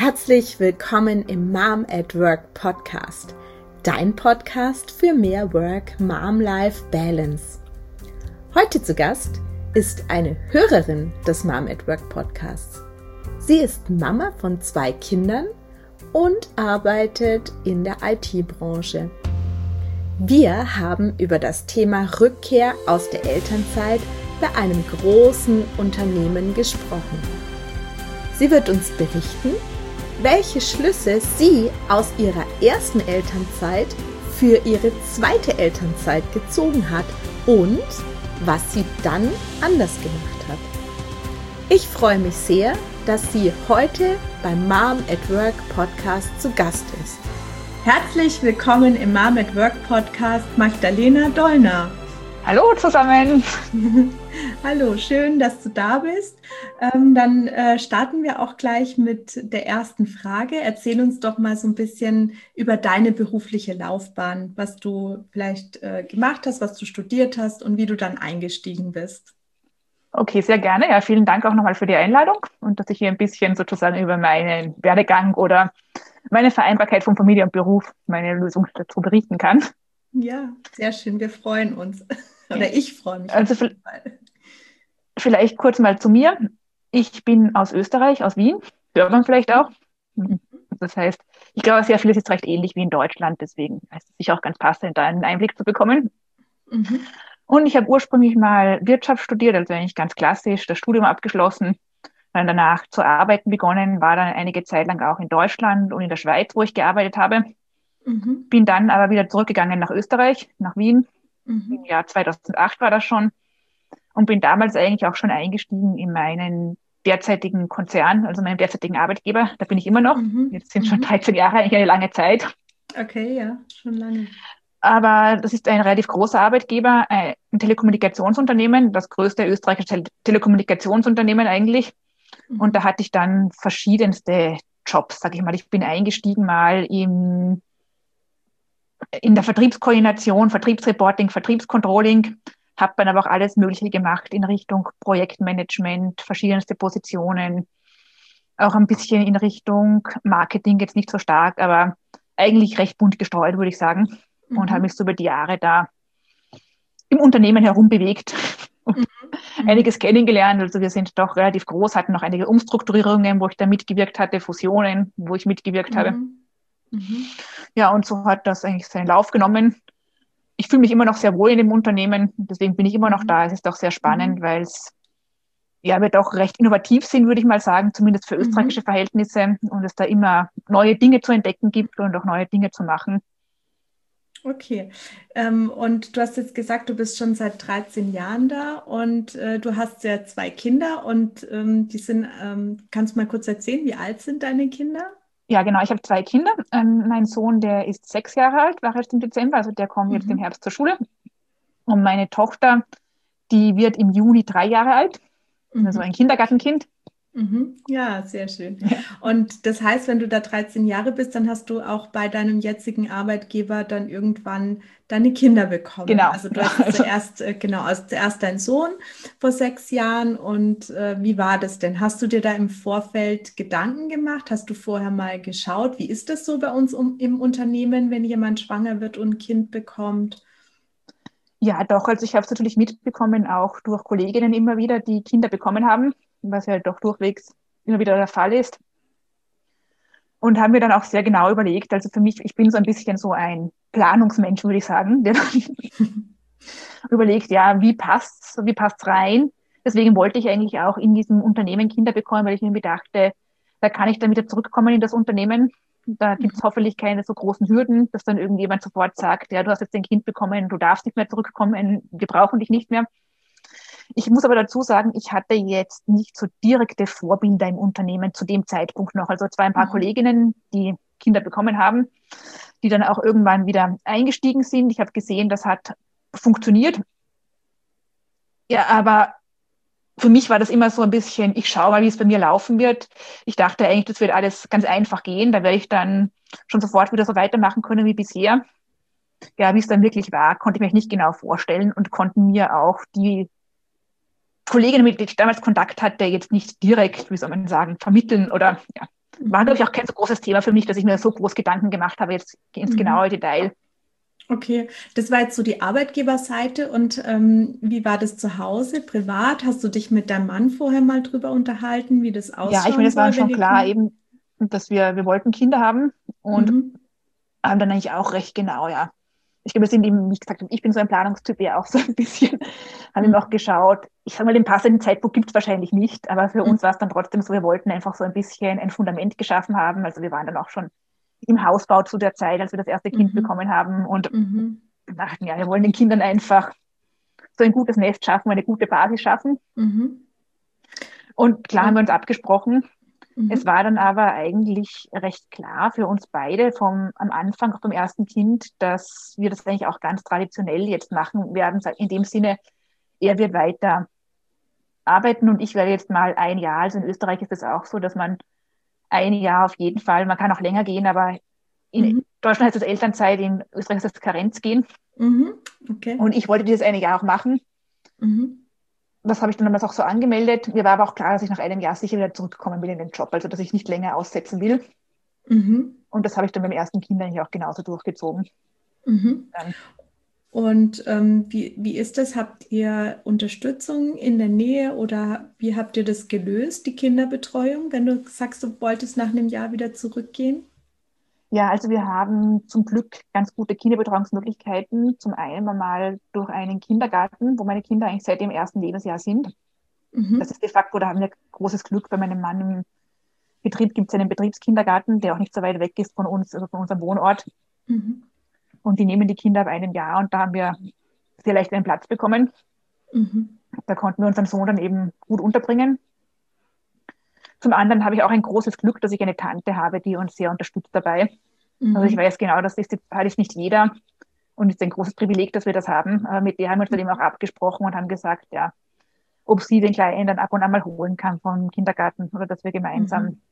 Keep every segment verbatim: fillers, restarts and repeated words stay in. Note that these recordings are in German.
Herzlich willkommen im Mom at Work Podcast, dein Podcast für mehr Work-Mom-Life-Balance. Heute zu Gast ist eine Hörerin des Mom at Work Podcasts. Sie ist Mama von zwei Kindern und arbeitet in der I T-Branche. Wir haben über das Thema Rückkehr aus der Elternzeit bei einem großen Unternehmen gesprochen. Sie wird uns berichten, welche Schlüsse sie aus ihrer ersten Elternzeit für ihre zweite Elternzeit gezogen hat und was sie dann anders gemacht hat. Ich freue mich sehr, dass sie heute beim Mom at Work Podcast zu Gast ist. Herzlich willkommen im Mom at Work Podcast, Magdalena Dollner. Hallo zusammen. Hallo, schön, dass du da bist. Ähm, dann äh, starten wir auch gleich mit der ersten Frage. Erzähl uns doch mal so ein bisschen über deine berufliche Laufbahn, was du vielleicht äh, gemacht hast, was du studiert hast und wie du dann eingestiegen bist. Okay, sehr gerne. Ja, vielen Dank auch nochmal für die Einladung und dass ich hier ein bisschen sozusagen über meinen Werdegang oder meine Vereinbarkeit von Familie und Beruf, meine Lösung dazu berichten kann. Ja, sehr schön. Wir freuen uns. Oder ich freue mich. Also vielleicht kurz mal zu mir. Ich bin aus Österreich, aus Wien. Hört man vielleicht auch. Das heißt, ich glaube, sehr vieles ist recht ähnlich wie in Deutschland. Deswegen ist es sicher auch ganz passend, da einen Einblick zu bekommen. Mhm. Und ich habe ursprünglich mal Wirtschaft studiert, also eigentlich ganz klassisch, das Studium abgeschlossen, dann danach zu arbeiten begonnen, war dann einige Zeit lang auch in Deutschland und in der Schweiz, wo ich gearbeitet habe. Mhm. Bin dann aber wieder zurückgegangen nach Österreich, nach Wien. Mhm. Im Jahr zweitausendacht war das schon. Und bin damals eigentlich auch schon eingestiegen in meinen derzeitigen Konzern, also meinen derzeitigen Arbeitgeber. Da bin ich immer noch. Mhm. Jetzt sind mhm. schon dreizehn Jahre, eigentlich eine lange Zeit. Okay, ja, schon lange. Aber das ist ein relativ großer Arbeitgeber, ein Telekommunikationsunternehmen, das größte österreichische Tele- Telekommunikationsunternehmen eigentlich. Mhm. Und da hatte ich dann verschiedenste Jobs, sag ich mal. Ich bin eingestiegen mal im in der Vertriebskoordination, Vertriebsreporting, Vertriebscontrolling, habe dann aber auch alles Mögliche gemacht in Richtung Projektmanagement, verschiedenste Positionen, auch ein bisschen in Richtung Marketing, jetzt nicht so stark, aber eigentlich recht bunt gestreut, würde ich sagen, mhm. und habe mich so über die Jahre da im Unternehmen herum bewegt und mhm. einiges kennengelernt. Also wir sind doch relativ groß, hatten noch einige Umstrukturierungen, wo ich da mitgewirkt hatte, Fusionen, wo ich mitgewirkt mhm. habe. Mhm. Ja, und so hat das eigentlich seinen Lauf genommen. Ich fühle mich immer noch sehr wohl in dem Unternehmen, deswegen bin ich immer noch da. Es ist auch sehr spannend, mhm. weil es ja, wir doch recht innovativ sind, würde ich mal sagen, zumindest für österreichische mhm. Verhältnisse und es da immer neue Dinge zu entdecken gibt und auch neue Dinge zu machen. Okay, ähm, und du hast jetzt gesagt, du bist schon seit dreizehn Jahren da und äh, du hast ja zwei Kinder und ähm, die sind, ähm, kannst du mal kurz erzählen, wie alt sind deine Kinder? Ja, genau. Ich habe zwei Kinder. Ähm, mein Sohn, der ist sechs Jahre alt, war jetzt im Dezember, also der kommt mhm. jetzt im Herbst zur Schule. Und meine Tochter, die wird im Juni drei Jahre alt, mhm. also ein Kindergartenkind. Mhm. Ja, sehr schön. Ja. Und das heißt, wenn du da dreizehn Jahre bist, dann hast du auch bei deinem jetzigen Arbeitgeber dann irgendwann deine Kinder bekommen. Genau. Also du hast also, zuerst, äh, genau, also zuerst deinen Sohn vor sechs Jahren. Und äh, wie war das denn? Hast du dir da im Vorfeld Gedanken gemacht? Hast du vorher mal geschaut, wie ist das so bei uns um, im Unternehmen, wenn jemand schwanger wird und ein Kind bekommt? Ja, doch. Also ich habe es natürlich mitbekommen, auch durch Kolleginnen immer wieder, die Kinder bekommen haben, was ja doch durchwegs immer wieder der Fall ist. Und haben mir dann auch sehr genau überlegt, also für mich, ich bin so ein bisschen so ein Planungsmensch, würde ich sagen, der dann überlegt, ja, wie passt's, wie passt's rein? Deswegen wollte ich eigentlich auch in diesem Unternehmen Kinder bekommen, weil ich mir dachte, da kann ich dann wieder zurückkommen in das Unternehmen. Da gibt es hoffentlich keine so großen Hürden, dass dann irgendjemand sofort sagt, ja, du hast jetzt ein Kind bekommen, du darfst nicht mehr zurückkommen, wir brauchen dich nicht mehr. Ich muss aber dazu sagen, ich hatte jetzt nicht so direkte Vorbilder im Unternehmen zu dem Zeitpunkt noch. Also zwar ein paar mhm. Kolleginnen, die Kinder bekommen haben, die dann auch irgendwann wieder eingestiegen sind. Ich habe gesehen, das hat funktioniert. Ja, aber für mich war das immer so ein bisschen, ich schaue mal, wie es bei mir laufen wird. Ich dachte eigentlich, das wird alles ganz einfach gehen. Da werde ich dann schon sofort wieder so weitermachen können wie bisher. Ja, wie es dann wirklich war, konnte ich mir nicht genau vorstellen und konnten mir auch die Kolleginnen, mit denen ich damals Kontakt hatte, jetzt nicht direkt, wie soll man sagen, vermitteln oder ja, war, glaube ich, auch kein so großes Thema für mich, dass ich mir so groß Gedanken gemacht habe, jetzt ins Mhm. genaue Detail. Okay, das war jetzt so die Arbeitgeberseite und ähm, wie war das zu Hause, privat? Hast du dich mit deinem Mann vorher mal drüber unterhalten, wie das Ja, ich meine, ausschauen es war soll, wenn schon ihr klar Kinder... eben, dass wir, wir wollten Kinder haben und Mhm. haben dann eigentlich auch recht genau, ja. Ich glaube, wir sind eben, wie gesagt, ich bin so ein Planungstyp ja auch so ein bisschen, haben Mhm. eben auch geschaut, ich sage mal, den passenden Zeitpunkt gibt es wahrscheinlich nicht, aber für Mhm. uns war es dann trotzdem so, wir wollten einfach so ein bisschen ein Fundament geschaffen haben, also wir waren dann auch schon im Hausbau zu der Zeit, als wir das erste Kind Mhm. bekommen haben und Mhm. dachten, ja, wir wollen den Kindern einfach so ein gutes Nest schaffen, eine gute Basis schaffen Mhm. und klar haben wir Und, uns abgesprochen. Es mhm. war dann aber eigentlich recht klar für uns beide vom, am Anfang, auch beim ersten Kind, dass wir das eigentlich auch ganz traditionell jetzt machen werden. In dem Sinne, er wird weiter arbeiten und ich werde jetzt mal ein Jahr, also in Österreich ist es auch so, dass man ein Jahr auf jeden Fall, man kann auch länger gehen, aber in Mhm. Deutschland heißt es Elternzeit, in Österreich ist es Karenz gehen. Mhm. Okay. Und ich wollte dieses eine Jahr auch machen. Mhm. Das habe ich dann damals auch so angemeldet. Mir war aber auch klar, dass ich nach einem Jahr sicher wieder zurückkommen will in den Job, also dass ich nicht länger aussetzen will. Mhm. Und das habe ich dann beim ersten Kind eigentlich auch genauso durchgezogen. Mhm. Dann, Und ähm, wie, wie ist das? Habt ihr Unterstützung in der Nähe oder wie habt ihr das gelöst, die Kinderbetreuung, wenn du sagst, du wolltest nach einem Jahr wieder zurückgehen? ja, also wir haben zum Glück ganz gute Kinderbetreuungsmöglichkeiten. Zum einen einmal durch einen Kindergarten, wo meine Kinder eigentlich seit dem ersten Lebensjahr sind. Das Mhm. ist de facto, da haben wir großes Glück. Bei meinem Mann im Betrieb gibt es einen Betriebskindergarten, der auch nicht so weit weg ist von uns, also von unserem Wohnort. Mhm. Und die nehmen die Kinder ab einem Jahr und da haben wir sehr leicht einen Platz bekommen. Mhm. Da konnten wir unseren Sohn dann eben gut unterbringen. Zum anderen habe ich auch ein großes Glück, dass ich eine Tante habe, die uns sehr unterstützt dabei. Also ich Mhm. weiß genau, das ist, hat ist nicht jeder und es ist ein großes Privileg, dass wir das haben. Aber mit der haben wir uns dann eben auch abgesprochen und haben gesagt, ja, ob sie den Kleinen dann ab und an mal holen kann vom Kindergarten oder dass wir Mhm. gemeinsam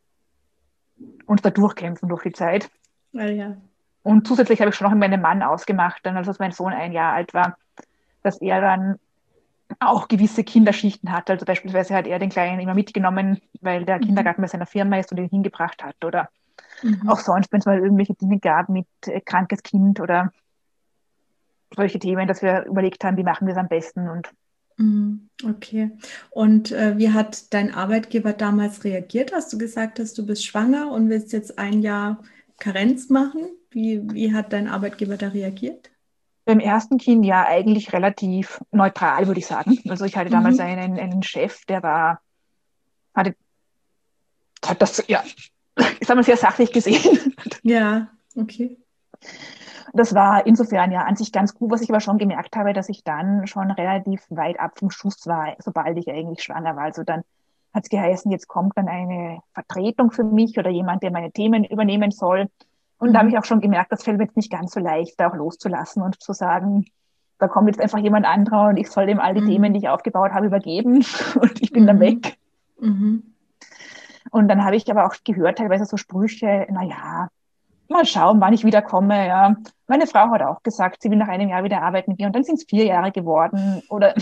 uns da durchkämpfen durch die Zeit. Ah, ja. Und zusätzlich habe ich schon noch mit meinem Mann ausgemacht, dann als mein Sohn ein Jahr alt war, dass er dann auch gewisse Kinderschichten hat. Also beispielsweise hat er den Kleinen immer mitgenommen, weil der Mhm. Kindergarten bei seiner Firma ist und ihn hingebracht hat. Oder auch Mhm. sonst, wenn es mal irgendwelche Dinge gab mit äh, krankes Kind oder solche Themen, dass wir überlegt haben, wie machen wir es am besten. Und Mhm. Okay. Und äh, wie hat dein Arbeitgeber damals reagiert, als du gesagt hast, du bist schwanger und willst jetzt ein Jahr Karenz machen? Wie, wie hat dein Arbeitgeber da reagiert? beim ersten Kind ja eigentlich relativ neutral, würde ich sagen. Also ich hatte damals Mhm. einen, einen Chef, der war, hatte, hat das, ja, ich sage mal, sehr sachlich gesehen. Ja, okay. Das war insofern ja an sich ganz gut, was ich aber schon gemerkt habe, dass ich dann schon relativ weit ab vom Schuss war, sobald ich eigentlich schwanger war. Also dann hat es geheißen, jetzt kommt dann eine Vertretung für mich oder jemand, der meine Themen übernehmen soll. Und da habe ich Mhm. auch schon gemerkt, das fällt mir jetzt nicht ganz so leicht, da auch loszulassen und zu sagen, da kommt jetzt einfach jemand anderer und ich soll dem all die Themen, Mhm. die ich aufgebaut habe, übergeben und ich bin dann Mhm. weg. Mhm. Und dann habe ich aber auch gehört, teilweise so Sprüche, naja, mal schauen, wann ich wiederkomme. Ja. Meine Frau hat auch gesagt, sie will nach einem Jahr wieder arbeiten gehen und dann sind es vier Jahre geworden. Oder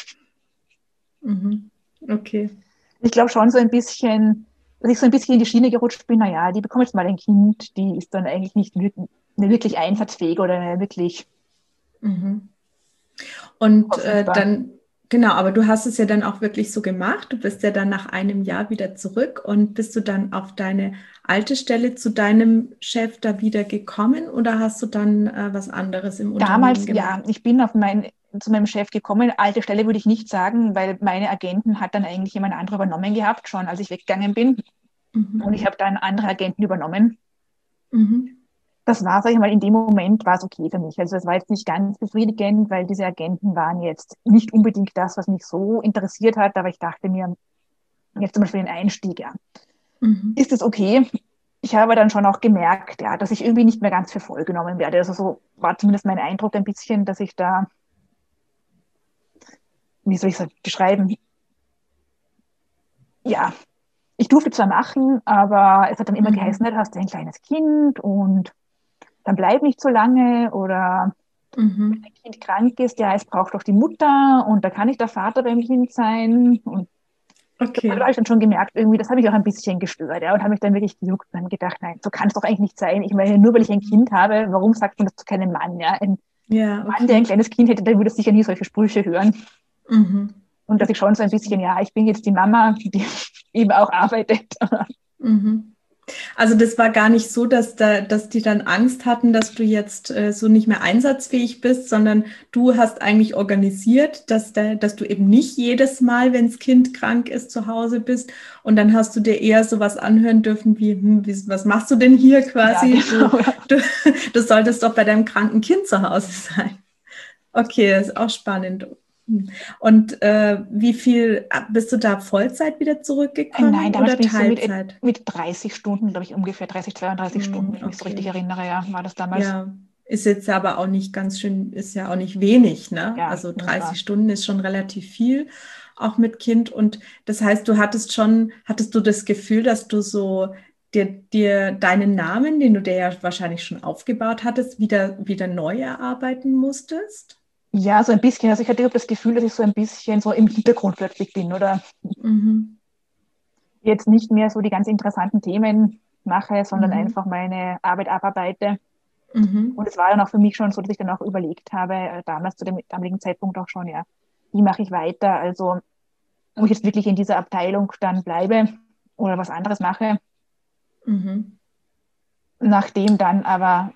Mhm. Okay. ich glaube schon so ein bisschen, dass ich so ein bisschen in die Schiene gerutscht bin, naja, die bekommt jetzt mal ein Kind, die ist dann eigentlich nicht wirklich, eine wirklich einsatzfähig oder eine wirklich Mhm. Und äh, verfügbar. dann, genau, aber du hast es ja dann auch wirklich so gemacht. Du bist ja dann nach einem Jahr wieder zurück und bist du dann auf deine alte Stelle zu deinem Chef da wieder gekommen oder hast du dann äh, was anderes im Unternehmen Damals, gemacht? ja, ich bin auf mein, zu meinem Chef gekommen. Alte Stelle würde ich nicht sagen, weil meine Agenten hat dann eigentlich jemand anderer übernommen gehabt, schon als ich weggegangen bin. Und Mhm. ich habe dann andere Agenten übernommen. Mhm. Das war, sag ich mal, in dem Moment war es okay für mich. Also es war jetzt nicht ganz befriedigend, weil diese Agenten waren jetzt nicht unbedingt das, was mich so interessiert hat, aber ich dachte mir, jetzt zum Beispiel den Einstieg, ja, Mhm. ist es okay? Ich habe dann schon auch gemerkt, ja, dass ich irgendwie nicht mehr ganz für voll genommen werde. Also so war zumindest mein Eindruck ein bisschen, dass ich da, wie soll ich es beschreiben? Ja, ich durfte zwar machen, aber es hat dann immer geheißen, Mhm. du hast ein kleines Kind und dann bleib nicht so lange oder wenn Mhm. ein Kind krank ist, ja, es braucht doch die Mutter und da kann nicht der Vater beim Kind sein. Und Da Okay. habe ich dann schon gemerkt, irgendwie, das habe ich auch ein bisschen gestört, ja, und habe mich dann wirklich gejuckt und dann gedacht, nein, so kann es doch eigentlich nicht sein. Ich meine, nur weil ich ein Kind habe, warum sagt man das zu keinem Mann, ja? Ein Ja, Mann, der ein okay. kleines Kind hätte, der würde sicher nie solche Sprüche hören. Mhm. Und dass ich schon so ein bisschen, ja, ich bin jetzt die Mama, die eben auch arbeitet. Mhm. Also das war gar nicht so, dass da, dass die dann Angst hatten, dass du jetzt äh, so nicht mehr einsatzfähig bist, sondern du hast eigentlich organisiert, dass da, dass du eben nicht jedes Mal, wenn das Kind krank ist, zu Hause bist. Und dann hast du dir eher sowas anhören dürfen wie, hm, wie, was machst du denn hier Ja, quasi? Du, genau. Ja. du, du solltest doch bei deinem kranken Kind zu Hause sein. Okay, das ist auch spannend. Und äh, wie viel, bist du da Vollzeit wieder Nein, zurückgekommen damals oder bin ich so mit, Teilzeit? mit dreißig Stunden, glaube ich, ungefähr dreißig, zweiunddreißig Stunden, wenn Hm, ich mich so richtig okay. erinnere, ja, war das damals. Ja, ist jetzt aber auch nicht ganz schön, ist ja auch nicht wenig, ne? Ja, Also das dreißig war. Stunden ist schon relativ viel, auch mit Kind. Und das heißt, du hattest schon, hattest du das Gefühl, dass du so dir, dir deinen Namen, den du dir ja wahrscheinlich schon aufgebaut hattest, wieder, wieder neu erarbeiten musstest? Ja, so ein bisschen. Also ich hatte das Gefühl, dass ich so ein bisschen so im Hintergrund plötzlich bin oder Mhm. jetzt nicht mehr so die ganz interessanten Themen mache, sondern Mhm. einfach meine Arbeit abarbeite. Und Mhm. es war dann auch für mich schon so, dass ich dann auch überlegt habe, äh, damals zu dem damaligen Zeitpunkt auch schon, ja, wie mache ich weiter? Also, ob ich jetzt wirklich in dieser Abteilung dann bleibe oder was anderes mache. Mhm. Nachdem dann aber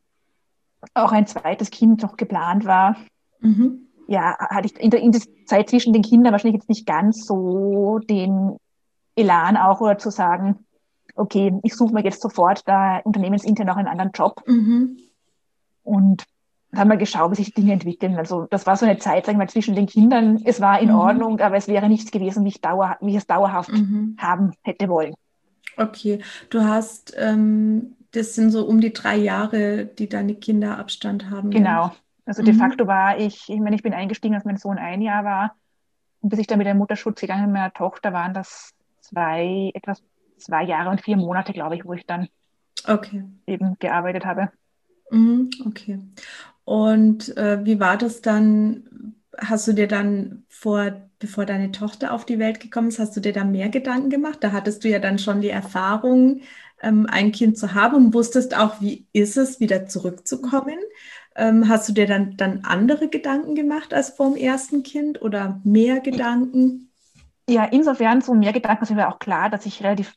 auch ein zweites Kind noch geplant war, Mhm. ja, hatte ich in der, in der Zeit zwischen den Kindern wahrscheinlich jetzt nicht ganz so den Elan auch oder zu sagen, okay, ich suche mir jetzt sofort da unternehmensintern noch einen anderen Job Mhm. und haben mal geschaut, wie sich die Dinge entwickeln. Also das war so eine Zeit, sagen wir mal, zwischen den Kindern. Es war in Mhm. Ordnung, aber es wäre nichts gewesen, wie ich, dauer, wie ich es dauerhaft Mhm. haben hätte wollen. Okay, du hast, ähm, das sind so um die drei Jahre, die deine Kinder Abstand haben, gell? Genau. Also de facto Mhm. war ich, ich meine, ich bin eingestiegen, als mein Sohn ein Jahr war. Und bis ich dann mit dem Mutterschutz gegangen bin, mit meiner Tochter, waren das zwei, etwas zwei Jahre und vier Monate, glaube ich, wo ich dann Okay. eben gearbeitet habe. Mhm. Okay. Und äh, wie war das dann? Hast du dir dann vor, bevor deine Tochter auf die Welt gekommen ist, hast du dir da mehr Gedanken gemacht? Da hattest du ja dann schon die Erfahrung, ähm, ein Kind zu haben und wusstest auch, wie ist es, wieder zurückzukommen. Ähm, hast du dir dann, dann andere Gedanken gemacht als vor dem ersten Kind oder mehr Gedanken? Ja, insofern so mehr Gedanken, also mir war auch klar, dass ich relativ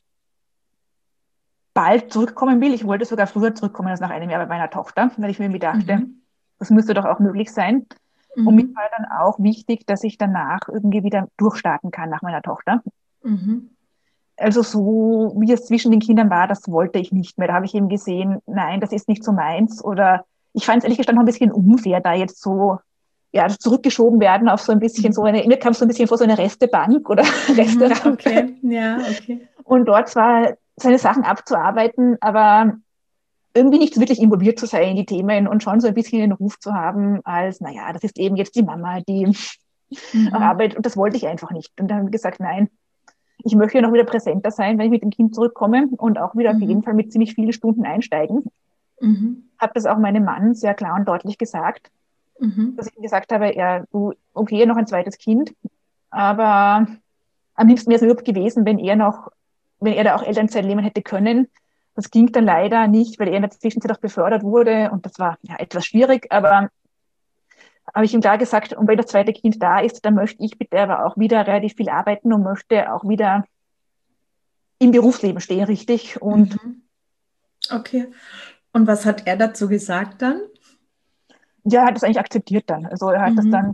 bald zurückkommen will. Ich wollte sogar früher zurückkommen als nach einem Jahr bei meiner Tochter, weil ich mir dachte, Mhm. das müsste doch auch möglich sein. Und mir Mhm. war dann auch wichtig, dass ich danach irgendwie wieder durchstarten kann nach meiner Tochter. Mhm. Also so, wie es zwischen den Kindern war, das wollte ich nicht mehr. Da habe ich eben gesehen, nein, das ist nicht so meins. Oder ich fand es ehrlich gesagt noch ein bisschen unfair, da jetzt so ja, zurückgeschoben werden auf so ein bisschen so Mhm. eine, mir kam es so ein bisschen vor so eine Restebank oder Mhm. Resterampe. Okay, ja, okay. Und dort zwar seine Sachen abzuarbeiten, aber irgendwie nicht so wirklich involviert zu sein in die Themen und schon so ein bisschen den Ruf zu haben, als, naja, das ist eben jetzt die Mama, die Mhm. arbeitet. Und das wollte ich einfach nicht. Und dann habe ich gesagt, nein, ich möchte ja noch wieder präsenter sein, wenn ich mit dem Kind zurückkomme und auch wieder auf jeden Mhm. Fall mit ziemlich vielen Stunden einsteigen. Mhm. Habe das auch meinem Mann sehr klar und deutlich gesagt, Mhm. dass ich ihm gesagt habe, ja, du, okay, noch ein zweites Kind, aber am liebsten wäre es überhaupt gewesen, wenn er noch, wenn er da auch Elternzeit nehmen hätte können. Das ging dann leider nicht, weil er in der Zwischenzeit auch befördert wurde und das war ja etwas schwierig, aber habe ich ihm klar gesagt, und wenn das zweite Kind da ist, dann möchte ich bitte aber auch wieder relativ viel arbeiten und möchte auch wieder im Berufsleben stehen, richtig. Und Mhm. Okay. Und was hat er dazu gesagt dann? ja, er hat das eigentlich akzeptiert dann. Also er hat das dann Mhm.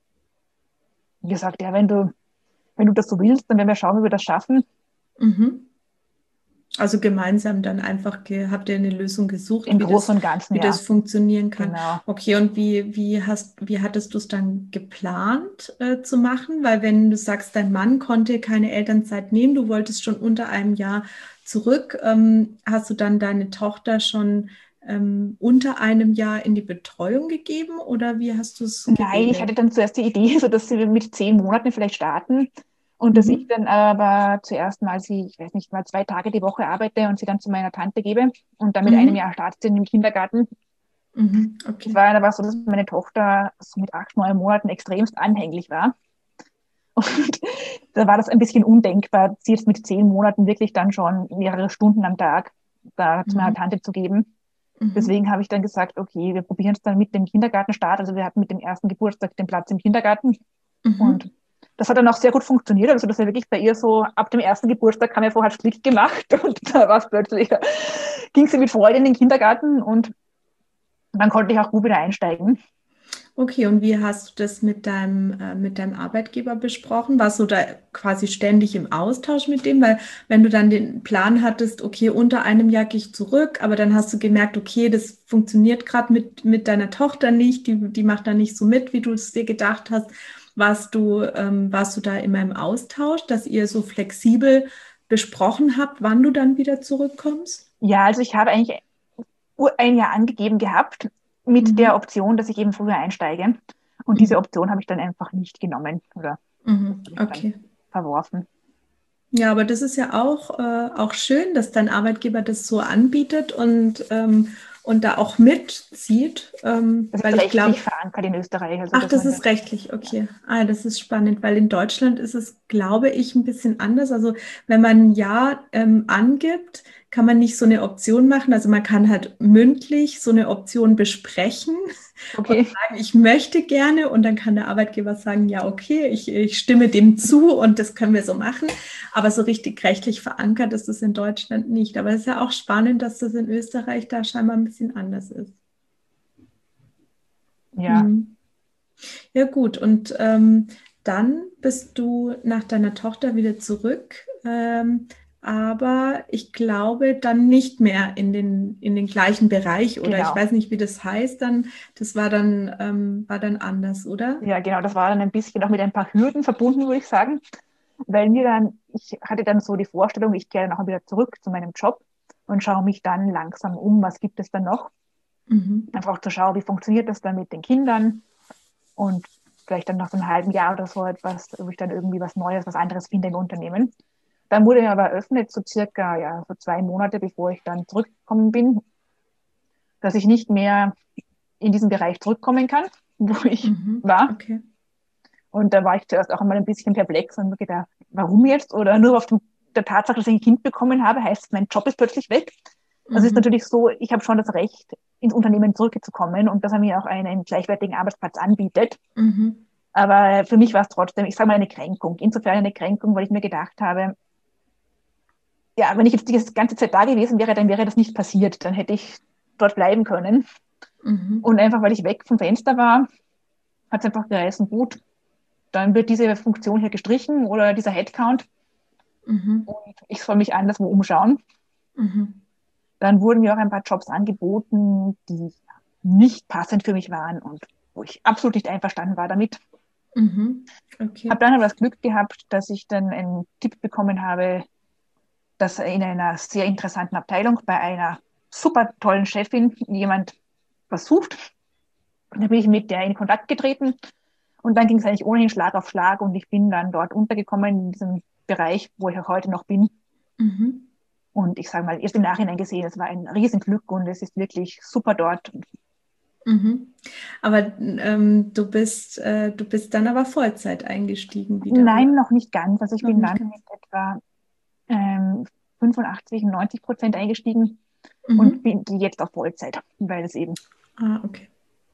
gesagt, ja, wenn du, wenn du das so willst, dann werden wir schauen, wie wir das schaffen. Mhm. Also gemeinsam dann einfach ge habt ihr eine Lösung gesucht, Im wie Großen das, und Ganzen, wie das ja, funktionieren kann. genau. Okay, und wie, wie hast, wie hattest du es dann geplant äh, zu machen? Weil wenn du sagst, dein Mann konnte keine Elternzeit nehmen, du wolltest schon unter einem Jahr zurück, ähm, hast du dann deine Tochter schon ähm, unter einem Jahr in die Betreuung gegeben oder wie hast du es Nein, ich hatte geregelt? dann zuerst die Idee, so dass sie mit zehn Monaten vielleicht starten und dass ich Mhm. dann aber zuerst mal sie, ich weiß nicht mal, zwei Tage die Woche arbeite und sie dann zu meiner Tante gebe und dann mit einem Mhm. Jahr startet sie im Kindergarten. Mhm. Es Okay. war dann aber so, dass meine Tochter so mit acht, neun Monaten extremst anhänglich war Und da war das ein bisschen undenkbar, sie jetzt mit zehn Monaten wirklich dann schon mehrere Stunden am Tag da zu meiner Mhm. Tante zu geben. Mhm. Deswegen habe ich dann gesagt, okay, wir probieren es dann mit dem Kindergartenstart. Also wir hatten mit dem ersten Geburtstag den Platz im Kindergarten. Mhm. Und das hat dann auch sehr gut funktioniert. Also das war wirklich bei ihr so, ab dem ersten Geburtstag haben wir vorher Klick gemacht und da war es plötzlich, ging sie mit Freude in den Kindergarten und dann konnte ich auch gut wieder einsteigen. Okay, und wie hast du das mit deinem, äh, mit deinem Arbeitgeber besprochen? Warst du da quasi ständig im Austausch mit dem? Weil wenn du dann den Plan hattest, okay, unter einem Jahr gehe ich zurück, aber dann hast du gemerkt, okay, das funktioniert gerade mit, mit deiner Tochter nicht, die, die macht da nicht so mit, wie du es dir gedacht hast. Warst du, ähm, warst du da immer im Austausch, dass ihr so flexibel besprochen habt, wann du dann wieder zurückkommst? Ja, also ich habe eigentlich ein Jahr angegeben gehabt mit Mhm. der Option, dass ich eben früher einsteige. Und diese Mhm. Option habe ich dann einfach nicht genommen oder Mhm. habe ich dann Okay. verworfen. Ja, aber das ist ja auch, äh, auch schön, dass dein Arbeitgeber das so anbietet und, ähm, und da auch mitzieht, ähm, Das ist weil ich glaube, rechtlich verankert in Österreich, also ach, dass das man das, ist rechtlich, ja. okay. Ah, das ist spannend, weil in Deutschland ist es, glaube ich, ein bisschen anders. Also wenn man ein Ja ähm, angibt, kann man nicht so eine Option machen. Also man kann halt mündlich so eine Option besprechen und Okay. sagen, ich möchte gerne, und dann kann der Arbeitgeber sagen, ja, okay, ich, ich stimme dem zu und das können wir so machen. Aber so richtig rechtlich verankert ist es in Deutschland nicht. Aber es ist ja auch spannend, dass das in Österreich da scheinbar ein bisschen anders ist. Ja. Hm. Ja, gut. Und ähm, dann bist du nach deiner Tochter wieder zurück. Ähm, aber ich glaube dann nicht mehr in den, in den gleichen Bereich oder ich Genau. weiß nicht, wie das heißt dann. Das war dann, ähm, war dann anders, oder? Ja, genau. Das war dann ein bisschen auch mit ein paar Hürden verbunden, würde ich sagen. Weil mir dann, ich hatte dann so die Vorstellung, ich kehre dann auch wieder zurück zu meinem Job und schaue mich dann langsam um, was gibt es dann noch. Mhm. Einfach auch zu schauen, wie funktioniert das dann mit den Kindern und vielleicht dann nach so einem halben Jahr oder so etwas, wo ich dann irgendwie was Neues, was anderes finde im Unternehmen. Dann wurde mir aber eröffnet, so circa, ja, so zwei Monate, bevor ich dann zurückgekommen bin, dass ich nicht mehr in diesen Bereich zurückkommen kann, wo ich Mhm. war. Okay. Und da war ich zuerst auch einmal ein bisschen perplex und mir gedacht, warum jetzt? Oder nur auf dem, der Tatsache, dass ich ein Kind bekommen habe, heißt, mein Job ist plötzlich weg. Also es ist Mhm. natürlich so, ich habe schon das Recht, ins Unternehmen zurückzukommen und dass er mir auch einen gleichwertigen Arbeitsplatz anbietet. Mhm. Aber für mich war es trotzdem, ich sage mal, eine Kränkung. Insofern eine Kränkung, weil ich mir gedacht habe, ja, wenn ich jetzt die ganze Zeit da gewesen wäre, dann wäre das nicht passiert. Dann hätte ich dort bleiben können. Mhm. Und einfach, weil ich weg vom Fenster war, hat es einfach geheißen, gut, dann wird diese Funktion hier gestrichen oder dieser Headcount Mhm. und ich soll mich anderswo umschauen. Mhm. Dann wurden mir auch ein paar Jobs angeboten, die nicht passend für mich waren und wo ich absolut nicht einverstanden war damit. Mhm. Okay. Habe dann aber das Glück gehabt, dass ich dann einen Tipp bekommen habe, dass in einer sehr interessanten Abteilung bei einer super tollen Chefin jemand versucht. Da bin ich mit der in Kontakt getreten und dann ging es eigentlich ohnehin Schlag auf Schlag und ich bin dann dort untergekommen in diesem Bereich, wo ich auch heute noch bin. Mhm. Und ich sage mal, erst im Nachhinein gesehen, es war ein Riesenglück und es ist wirklich super dort. Mhm. Aber ähm, du bist, äh, du bist dann aber Vollzeit eingestiegen wieder, oder? Nein, noch nicht ganz. Also ich Noch bin nicht dann ganz. mit etwa ähm, fünfundachtzig, neunzig Prozent eingestiegen und Mhm. bin jetzt auf Vollzeit, weil es eben, Ah, okay.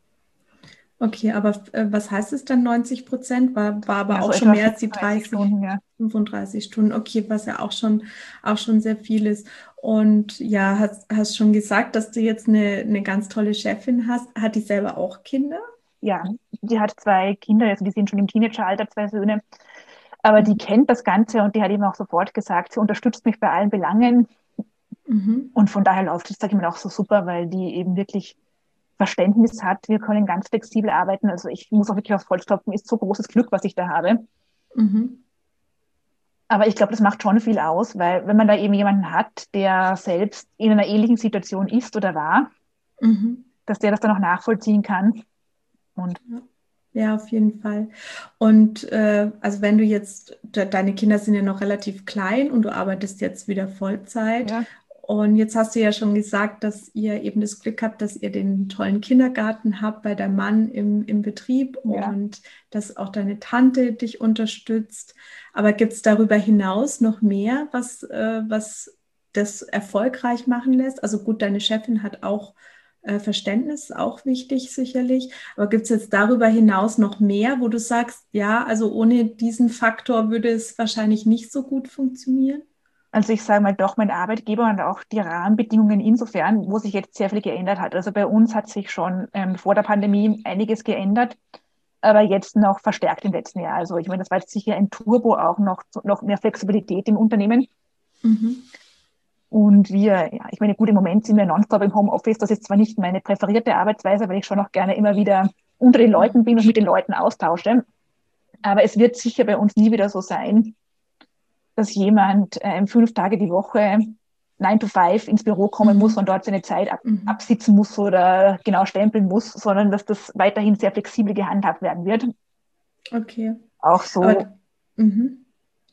Okay, aber äh, was heißt es dann neunzig Prozent? War, war aber ja, so auch schon etwa mehr als die fünfunddreißig dreißig, Stunden, ja. fünfunddreißig Stunden. Okay, was ja auch schon, auch schon sehr viel ist. Und ja, hast, hast schon gesagt, dass du jetzt eine, eine ganz tolle Chefin hast. Hat die selber auch Kinder? Ja, die hat zwei Kinder, also die sind schon im Teenageralter, zwei Söhne. Aber die Mhm. kennt das Ganze und die hat eben auch sofort gesagt, sie unterstützt mich bei allen Belangen. Mhm. Und von daher läuft es, sage ich mal, auch so super, weil die eben wirklich Verständnis hat. Wir können ganz flexibel arbeiten. Also ich muss auch wirklich aufs Holz klopfen, ist so großes Glück, was ich da habe. Mhm. Aber ich glaube, das macht schon viel aus, weil wenn man da eben jemanden hat, der selbst in einer ähnlichen Situation ist oder war, Mhm. dass der das dann auch nachvollziehen kann. Und Ja. Ja, auf jeden Fall. Und äh, also wenn du jetzt, de deine Kinder sind ja noch relativ klein und du arbeitest jetzt wieder Vollzeit. ja, Und jetzt hast du ja schon gesagt, dass ihr eben das Glück habt, dass ihr den tollen Kindergarten habt bei deinem Mann im, im Betrieb Ja. und dass auch deine Tante dich unterstützt. Aber gibt es darüber hinaus noch mehr, was, äh, was das erfolgreich machen lässt? Also gut, deine Chefin hat auch äh, Verständnis, auch wichtig sicherlich. Aber gibt es jetzt darüber hinaus noch mehr, wo du sagst, ja, also ohne diesen Faktor würde es wahrscheinlich nicht so gut funktionieren? Also ich sage mal doch, mein Arbeitgeber und auch die Rahmenbedingungen insofern, wo sich jetzt sehr viel geändert hat. Also bei uns hat sich schon ähm, vor der Pandemie einiges geändert, aber jetzt noch verstärkt im letzten Jahr. Also ich meine, das war jetzt sicher ein Turbo, auch noch, noch mehr Flexibilität im Unternehmen. Mhm. Und wir, ja, ich meine, gut, im Moment sind wir nonstop im Homeoffice. Das ist zwar nicht meine präferierte Arbeitsweise, weil ich schon auch gerne immer wieder unter den Leuten bin und mit den Leuten austausche. Aber es wird sicher bei uns nie wieder so sein, dass jemand äh, fünf Tage die Woche nine to five ins Büro kommen Mhm. muss und dort seine Zeit ab, Mhm. absitzen muss oder genau stempeln muss, sondern dass das weiterhin sehr flexibel gehandhabt werden wird. Okay. Auch so. Aber, mhm.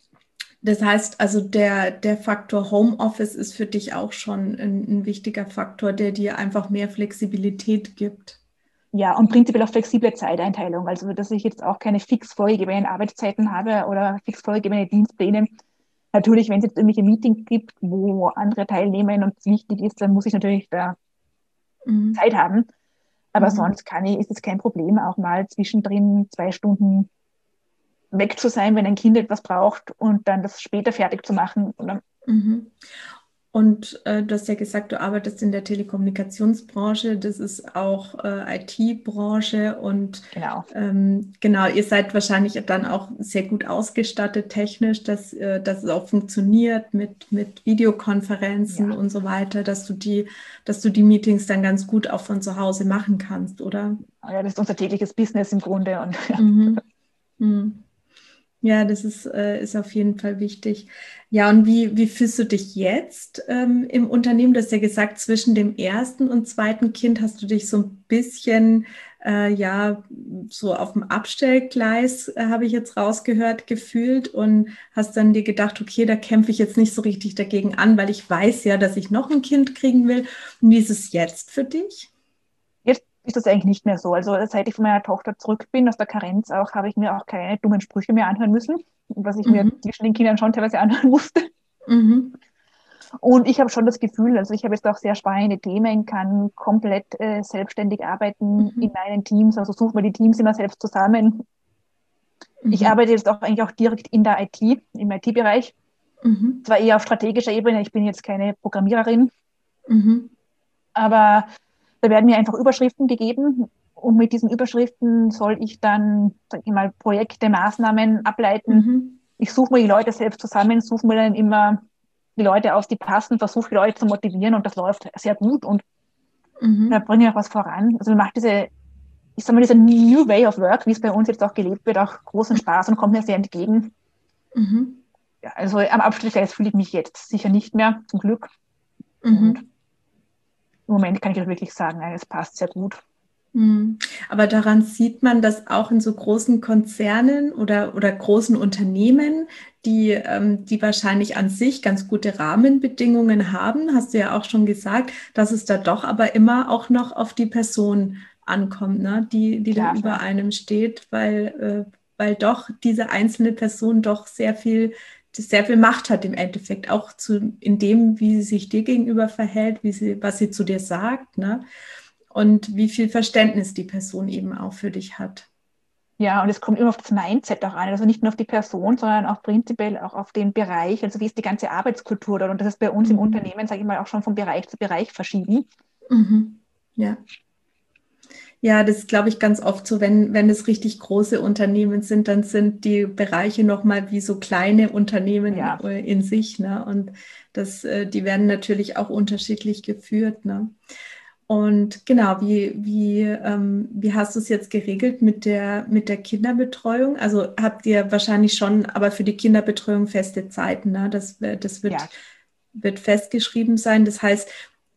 Das heißt, also der, der Faktor Homeoffice ist für dich auch schon ein, ein wichtiger Faktor, der dir einfach mehr Flexibilität gibt. Ja, und prinzipiell auch flexible Zeiteinteilung. Also, dass ich jetzt auch keine fix vorgegebenen Arbeitszeiten habe oder fix vorgegebene Dienstpläne. Natürlich, wenn es jetzt irgendwelche Meetings gibt, wo andere teilnehmen und es wichtig ist, dann muss ich natürlich da Mhm. Zeit haben. Aber Mhm. sonst kann ich, ist es kein Problem, auch mal zwischendrin zwei Stunden weg zu sein, wenn ein Kind etwas braucht und dann das später fertig zu machen. Oder? Mhm. Und äh, du hast ja gesagt, du arbeitest in der Telekommunikationsbranche, das ist auch äh, I T-Branche und Genau. ähm, genau, ihr seid wahrscheinlich dann auch sehr gut ausgestattet technisch, dass, äh, dass es auch funktioniert mit, mit Videokonferenzen Ja. und so weiter, dass du die, dass du die Meetings dann ganz gut auch von zu Hause machen kannst, oder? Ja, das ist unser tägliches Business im Grunde. Und Mhm. Mhm. Ja, das ist, äh, ist auf jeden Fall wichtig. Ja, und wie, wie fühlst du dich jetzt ähm, im Unternehmen? Du hast ja gesagt, zwischen dem ersten und zweiten Kind hast du dich so ein bisschen, äh, ja, so auf dem Abstellgleis, äh, habe ich jetzt rausgehört, gefühlt und hast dann dir gedacht, okay, da kämpfe ich jetzt nicht so richtig dagegen an, weil ich weiß ja, dass ich noch ein Kind kriegen will. Und wie ist es jetzt für dich? jetzt ist das eigentlich nicht mehr so. Also seit ich von meiner Tochter zurück bin, aus der Karenz auch, habe ich mir auch keine dummen Sprüche mehr anhören müssen, was ich mir Mhm. zwischen den Kindern schon teilweise anhören musste. Mhm. Und ich habe schon das Gefühl, also ich habe jetzt auch sehr spannende Themen, kann komplett äh, selbstständig arbeiten in Mhm. meinen Teams, also suche mir die Teams immer selbst zusammen. Ich Mhm. arbeite jetzt auch eigentlich auch direkt in der I T, im I T-Bereich. Mhm. Zwar eher auf strategischer Ebene, ich bin jetzt keine Programmiererin, Mhm. aber da werden mir einfach Überschriften gegeben und mit diesen Überschriften soll ich dann, sag ich mal, Projekte, Maßnahmen ableiten. Mhm. Ich suche mir die Leute selbst zusammen, suche mir dann immer die Leute aus, die passen, versuche die Leute zu motivieren und das läuft sehr gut und da Mhm. bringe ich auch was voran. Also mir macht diese, ich sag mal, diese New Way of Work, wie es bei uns jetzt auch gelebt wird, auch großen Spaß und kommt mir sehr entgegen. Mhm. Ja, also am Abstellgleis fühle ich mich jetzt sicher nicht mehr, zum Glück. Und Mhm. im Moment kann ich auch wirklich sagen, es passt sehr gut. Mhm. Aber daran sieht man, dass auch in so großen Konzernen oder, oder großen Unternehmen, die, ähm, die wahrscheinlich an sich ganz gute Rahmenbedingungen haben, hast du ja auch schon gesagt, dass es da doch aber immer auch noch auf die Person ankommt, ne? Die, die da Klar, über ja. einem steht, weil, äh, weil doch diese einzelne Person doch sehr viel, sehr viel Macht hat im Endeffekt, auch zu, in dem, wie sie sich dir gegenüber verhält, wie sie, was sie zu dir sagt, ne? Und wie viel Verständnis die Person eben auch für dich hat. Ja, und es kommt immer auf das Mindset auch an, also nicht nur auf die Person, sondern auch prinzipiell auch auf den Bereich, also wie ist die ganze Arbeitskultur dort. Und das ist bei uns im Mhm. Unternehmen, sage ich mal, auch schon von Bereich zu Bereich verschieden. Mhm. Ja. Ja, das ist, glaube ich, ganz oft so, wenn, wenn es richtig große Unternehmen sind, dann sind die Bereiche nochmal wie so kleine Unternehmen Ja, äh, in sich, ne? Und das, äh, die werden natürlich auch unterschiedlich geführt, ne? Und genau, wie, wie, ähm, wie hast du es jetzt geregelt mit der, mit der Kinderbetreuung? Also habt ihr wahrscheinlich schon, aber für die Kinderbetreuung feste Zeiten, ne? Das, äh, das wird, ja, wird festgeschrieben sein. Das heißt,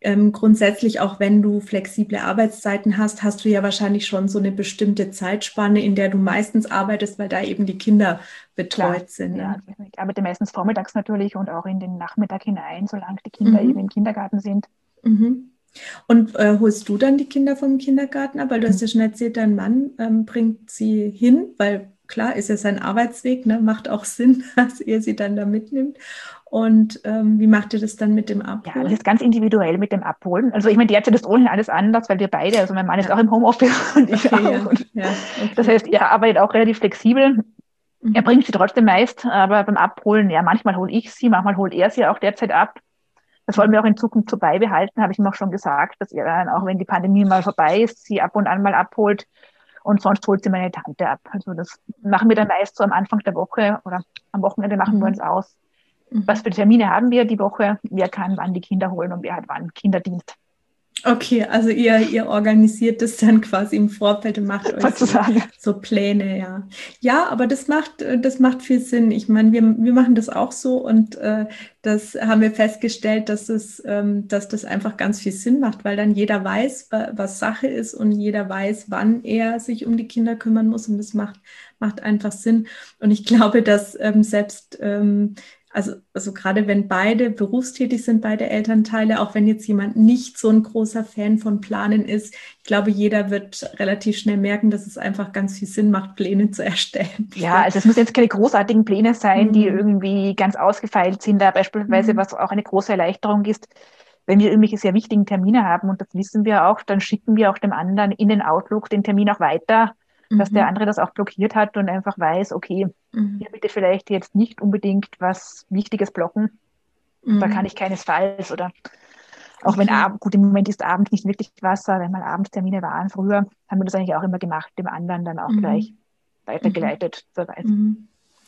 ähm, grundsätzlich, auch wenn du flexible Arbeitszeiten hast, hast du ja wahrscheinlich schon so eine bestimmte Zeitspanne, in der du meistens arbeitest, weil da eben die Kinder betreut Klar, sind. ja, Ne? ich arbeite meistens vormittags natürlich und auch in den Nachmittag hinein, solange die Kinder eben Mhm. im Kindergarten sind. Mhm. Und äh, holst du dann die Kinder vom Kindergarten ab? Weil du hast ja schon erzählt, dein Mann ähm, bringt sie hin, weil klar ist ja sein Arbeitsweg, ne? Macht auch Sinn, dass ihr sie dann da mitnimmt. Und ähm, wie macht ihr das dann mit dem Ja, das Abholen? ist ganz individuell mit dem Abholen. Also ich meine, derzeit ist ohnehin alles anders, weil wir beide, also mein Mann ist Ja, auch im Homeoffice und ich okay, auch. ja, Und ja, das okay. heißt, er arbeitet auch relativ flexibel. Er Mhm. bringt sie trotzdem meist, aber beim Abholen, ja, manchmal hole ich sie, manchmal holt er sie auch derzeit ab. Das wollen Mhm. wir auch in Zukunft so beibehalten, habe ich ihm auch schon gesagt, dass er dann, auch wenn die Pandemie mal vorbei ist, sie ab und an mal abholt und sonst holt sie meine Tante ab. Also das machen wir dann meist so am Anfang der Woche oder am Wochenende machen wir uns Mhm. aus. Was Mhm. für Termine haben wir die Woche? Wer kann wann die Kinder holen und wer hat wann Kinderdienst Okay, also ihr, ihr organisiert das dann quasi im Vorfeld und macht euch so, sozusagen. so Pläne, ja. Ja, aber das macht, äh, das macht viel Sinn. Ich meine, wir, wir machen das auch so und äh, das haben wir festgestellt, dass es, ähm, dass das einfach ganz viel Sinn macht, weil dann jeder weiß, wa- was Sache ist und jeder weiß, wann er sich um die Kinder kümmern muss und das macht, macht einfach Sinn. Und ich glaube, dass ähm, selbst ähm, Also, also gerade wenn beide berufstätig sind, beide Elternteile, auch wenn jetzt jemand nicht so ein großer Fan von Planen ist, ich glaube, jeder wird relativ schnell merken, dass es einfach ganz viel Sinn macht, Pläne zu erstellen. Ja, also es müssen jetzt keine großartigen Pläne sein, die Mhm. irgendwie ganz ausgefeilt sind. Da beispielsweise, Mhm. was auch eine große Erleichterung ist, wenn wir irgendwelche sehr wichtigen Termine haben, und das wissen wir auch, dann schicken wir auch dem anderen in den Outlook den Termin auch weiter, dass der Mhm. andere das auch blockiert hat und einfach weiß, okay, Mhm. hier bitte vielleicht jetzt nicht unbedingt was Wichtiges blocken. Da kann Mhm. ich keinesfalls oder auch wenn Okay. Abend, gut, im Moment ist Abend nicht wirklich Wasser, wenn mal Abendtermine waren früher, haben wir das eigentlich auch immer gemacht, dem anderen dann auch gleich Mhm. Mhm. weitergeleitet. So weiß. Mhm.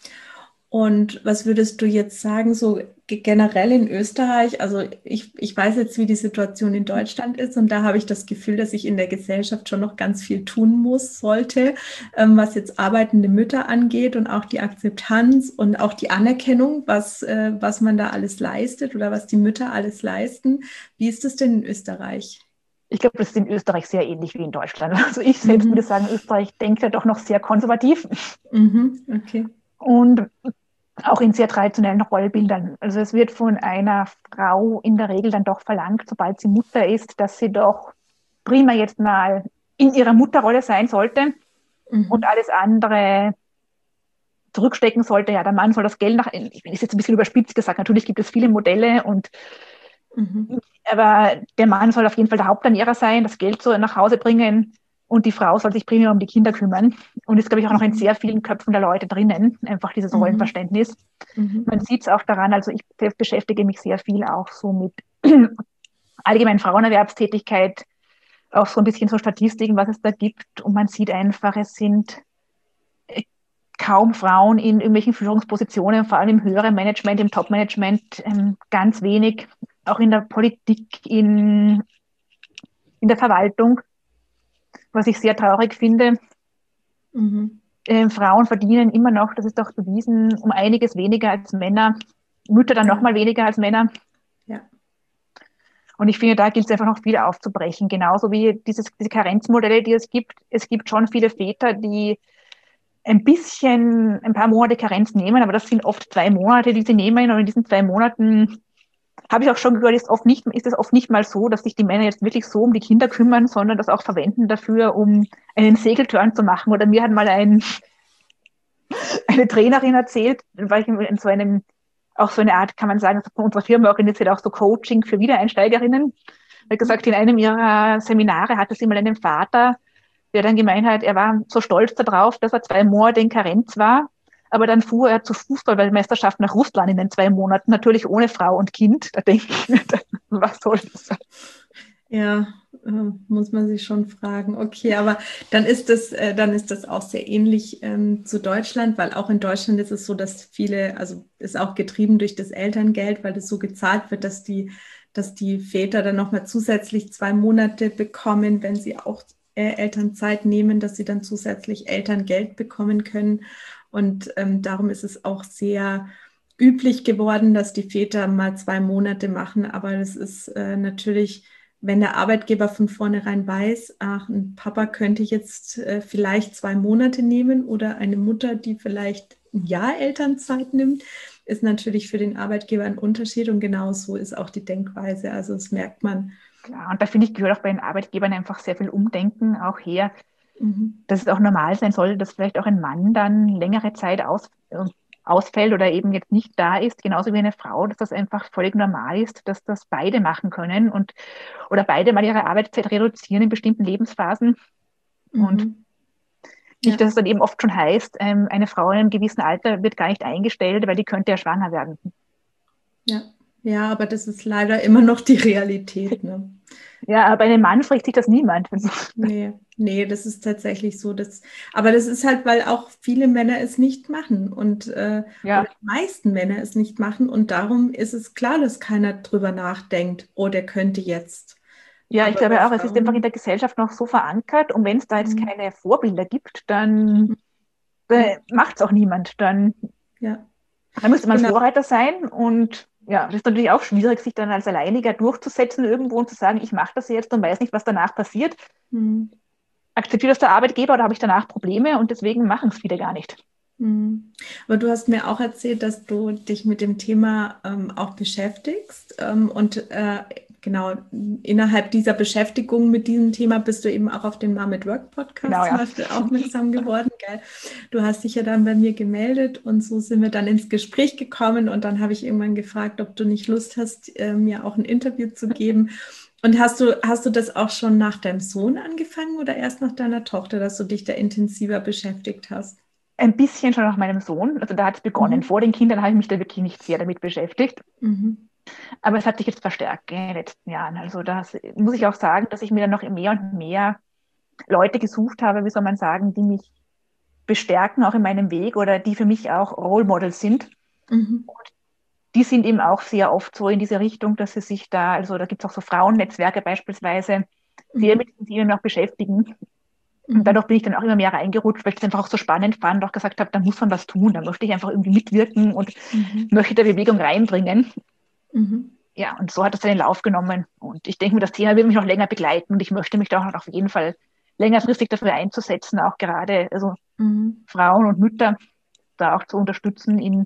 Und was würdest du jetzt sagen, so ge- generell in Österreich? Also ich, ich weiß jetzt, wie die Situation in Deutschland ist und da habe ich das Gefühl, dass ich in der Gesellschaft schon noch ganz viel tun muss, sollte, ähm, was jetzt arbeitende Mütter angeht und auch die Akzeptanz und auch die Anerkennung, was, äh, was man da alles leistet oder was die Mütter alles leisten. Wie ist es denn in Österreich? Ich glaube, das ist in Österreich sehr ähnlich wie in Deutschland. Also ich selbst würde Mhm. sagen, Österreich denkt ja doch noch sehr konservativ Mhm. Okay. und auch in sehr traditionellen Rollbildern. Also es wird von einer Frau in der Regel dann doch verlangt, sobald sie Mutter ist, dass sie doch prima jetzt mal in ihrer Mutterrolle sein sollte und Mhm. alles andere zurückstecken sollte. Ja, der Mann soll das Geld nach, ich bin jetzt ein bisschen überspitzt gesagt, natürlich gibt es viele Modelle und Mhm. aber der Mann soll auf jeden Fall der Haupternährer sein, das Geld so nach Hause bringen und die Frau soll sich primär um die Kinder kümmern. Und ist, glaube ich, auch noch in Mhm. sehr vielen Köpfen der Leute drinnen, einfach dieses Mhm. Rollenverständnis. Mhm. Man sieht es auch daran, also ich selbst beschäftige mich sehr viel auch so mit allgemeinen Frauenerwerbstätigkeit, auch so ein bisschen so Statistiken, was es da gibt. Und man sieht einfach, es sind kaum Frauen in irgendwelchen Führungspositionen, vor allem im höheren Management, im Top-Management, ähm, ganz wenig, auch in der Politik, in, in der Verwaltung, was ich sehr traurig finde. Mhm. Ähm, Frauen verdienen immer noch, das ist auch bewiesen, um einiges weniger als Männer, Mütter dann Ja. nochmal weniger als Männer. Ja. Und ich finde, da gilt es einfach noch viel aufzubrechen. Genauso wie dieses, diese Karenzmodelle, die es gibt. Es gibt schon viele Väter, die ein bisschen, ein paar Monate Karenz nehmen, aber das sind oft zwei Monate, die sie nehmen. Und in diesen zwei Monaten habe ich auch schon gehört, ist oft nicht, ist es oft nicht mal so, dass sich die Männer jetzt wirklich so um die Kinder kümmern, sondern das auch verwenden dafür, um einen Segeltörn zu machen. Oder mir hat mal ein, eine Trainerin erzählt, weil ich in so einem, auch so eine Art, kann man sagen, von unserer Firma organisiert auch so Coaching für Wiedereinsteigerinnen. Er hat gesagt, in einem ihrer Seminare hatte sie mal einen Vater, der dann gemeint hat, er war so stolz darauf, dass er zwei Monate in Karenz war, aber dann fuhr er zur Fußballweltmeisterschaft nach Russland in den zwei Monaten, natürlich ohne Frau und Kind. Da denke ich mir, was soll das sein? Ja, äh, muss man sich schon fragen. Okay, aber dann ist das, äh, dann ist das auch sehr ähnlich ähm, zu Deutschland, weil auch in Deutschland ist es so, dass viele, also ist auch getrieben durch das Elterngeld, weil das so gezahlt wird, dass die, dass die Väter dann nochmal zusätzlich zwei Monate bekommen, wenn sie auch äh, Elternzeit nehmen, dass sie dann zusätzlich Elterngeld bekommen können. Und ähm, darum ist es auch sehr üblich geworden, dass die Väter mal zwei Monate machen, aber das ist äh, natürlich, wenn der Arbeitgeber von vornherein weiß, ach, ein Papa könnte jetzt äh, vielleicht zwei Monate nehmen oder eine Mutter, die vielleicht ein Jahr Elternzeit nimmt, ist natürlich für den Arbeitgeber ein Unterschied und genau so ist auch die Denkweise. Also das merkt man. Klar, und da finde ich, gehört auch bei den Arbeitgebern einfach sehr viel Umdenken auch her, Mhm. dass es auch normal sein soll, dass vielleicht auch ein Mann dann längere Zeit aus, äh, ausfällt oder eben jetzt nicht da ist, genauso wie eine Frau, dass das einfach völlig normal ist, dass das beide machen können und oder beide mal ihre Arbeitszeit reduzieren in bestimmten Lebensphasen. Und Mhm. nicht, Ja. dass es dann eben oft schon heißt, ähm, eine Frau in einem gewissen Alter wird gar nicht eingestellt, weil die könnte ja schwanger werden. Ja. Ja, aber das ist leider immer noch die Realität, ne? Ja, aber bei einem Mann spricht sich das niemand. Nee, nee, das ist tatsächlich so. Das, aber das ist halt, weil auch viele Männer es nicht machen und äh, oder Ja, die meisten Männer es nicht machen und darum ist es klar, dass keiner drüber nachdenkt, oh, der könnte jetzt. ja, ich Aber bei glaube auch, es ist einfach in Frauen, der Gesellschaft noch so verankert und wenn es da jetzt mm, keine Vorbilder gibt, dann äh, ja, macht es auch niemand. Dann, ja, dann müsste man genau. Vorreiter sein und ja, das ist natürlich auch schwierig, sich dann als Alleiniger durchzusetzen irgendwo und zu sagen, ich mache das jetzt und weiß nicht, was danach passiert. Mm, Akzeptiert das der Arbeitgeber oder habe ich danach Probleme und deswegen machen es viele gar nicht. mm. Aber du hast mir auch erzählt, dass du dich mit dem Thema ähm, auch beschäftigst ähm, und äh, genau, innerhalb dieser Beschäftigung mit diesem Thema bist du eben auch auf den Mom at Work Genau, Podcast zum ja. Beispiel aufmerksam geworden, gell? Du hast dich ja dann bei mir gemeldet und so sind wir dann ins Gespräch gekommen und dann habe ich irgendwann gefragt, ob du nicht Lust hast, äh, mir auch ein Interview zu geben. Und hast du, hast du das auch schon nach deinem Sohn angefangen oder erst nach deiner Tochter, dass du dich da intensiver beschäftigt hast? Ein bisschen schon nach meinem Sohn, also da hat es begonnen. Mhm. Vor den Kindern habe ich mich da wirklich nicht sehr damit beschäftigt. Mhm. Aber es hat sich jetzt verstärkt in den letzten Jahren. Also das muss ich auch sagen, dass ich mir dann noch mehr und mehr Leute gesucht habe, wie soll man sagen, die mich bestärken, auch in meinem Weg oder die für mich auch Role Models sind. Mhm. Die sind eben auch sehr oft so in diese Richtung, dass sie sich da, also da gibt es auch so Frauennetzwerke beispielsweise, sehr Mhm. mit diesen Themen auch beschäftigen. Und Mhm. dadurch bin ich dann auch immer mehr reingerutscht, weil ich es einfach auch so spannend fand und auch gesagt habe, da muss man was tun, da möchte ich einfach irgendwie mitwirken und Mhm. möchte der Bewegung reinbringen. Mhm. Ja, und so hat es seinen Lauf genommen. Und ich denke mir, das Thema wird mich noch länger begleiten und ich möchte mich da auch noch auf jeden Fall längerfristig dafür einzusetzen, auch gerade also Mhm. Frauen und Mütter da auch zu unterstützen in.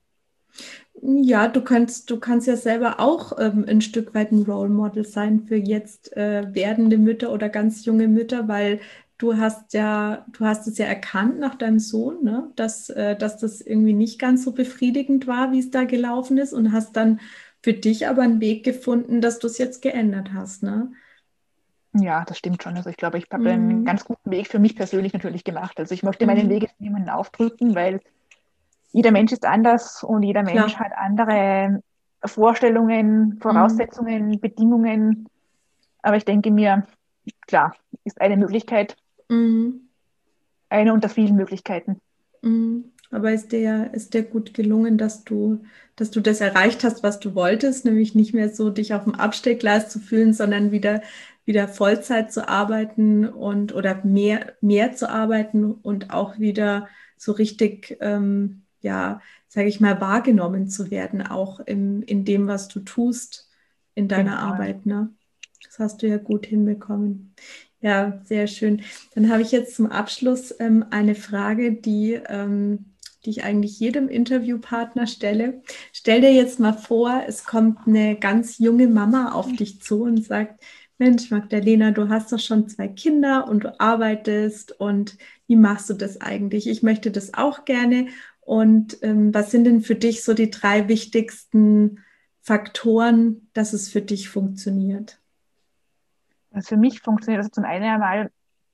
Ja, du kannst, du kannst ja selber auch ähm, ein Stück weit ein Role Model sein für jetzt äh, werdende Mütter oder ganz junge Mütter, weil du hast ja, du hast es ja erkannt nach deinem Sohn, ne, dass, äh, dass das irgendwie nicht ganz so befriedigend war, wie es da gelaufen ist und hast dann für dich aber einen Weg gefunden, dass du es jetzt geändert hast, ne? Ja, das stimmt schon. Also ich glaube, ich habe einen Mhm. ganz guten Weg für mich persönlich natürlich gemacht. Also ich möchte meinen Mhm. Weg jetzt niemandem aufdrücken, weil jeder Mensch ist anders und jeder Mensch Klar. hat andere Vorstellungen, Mhm. Voraussetzungen, Bedingungen. Aber ich denke mir, klar, ist eine Möglichkeit, Mhm. eine unter vielen Möglichkeiten. Mhm. Aber ist dir, ist dir gut gelungen, dass du, dass du das erreicht hast, was du wolltest, nämlich nicht mehr so dich auf dem Abstellgleis zu fühlen, sondern wieder, wieder Vollzeit zu arbeiten und oder mehr, mehr zu arbeiten und auch wieder so richtig, ähm, ja, sage ich mal, wahrgenommen zu werden, auch im, in dem, was du tust in deiner Genau. Arbeit, ne? Das hast du ja gut hinbekommen. Ja, sehr schön. Dann habe ich jetzt zum Abschluss ähm, eine Frage, die, ähm, die ich eigentlich jedem Interviewpartner stelle. Stell dir jetzt mal vor, es kommt eine ganz junge Mama auf dich zu und sagt, Mensch, Magdalena, du hast doch schon zwei Kinder und du arbeitest und wie machst du das eigentlich? Ich möchte das auch gerne. Und ähm, was sind denn für dich so die drei wichtigsten Faktoren, dass es für dich funktioniert? Also für mich funktioniert das zum einen einmal,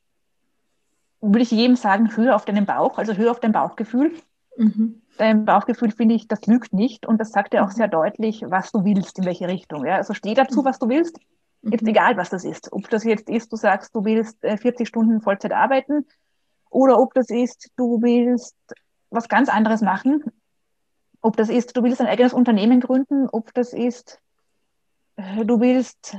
würde ich jedem sagen, höre auf deinen Bauch, also höre auf dein Bauchgefühl. Mhm. Dein Bauchgefühl, finde ich, das lügt nicht und das sagt dir auch Mhm. sehr deutlich, was du willst, in welche Richtung. Ja? Also steh dazu, was du willst, jetzt Mhm. egal, was das ist. Ob das jetzt ist, du sagst, du willst äh, vierzig Stunden Vollzeit arbeiten oder ob das ist, du willst was ganz anderes machen, ob das ist, du willst ein eigenes Unternehmen gründen, ob das ist, äh, du willst,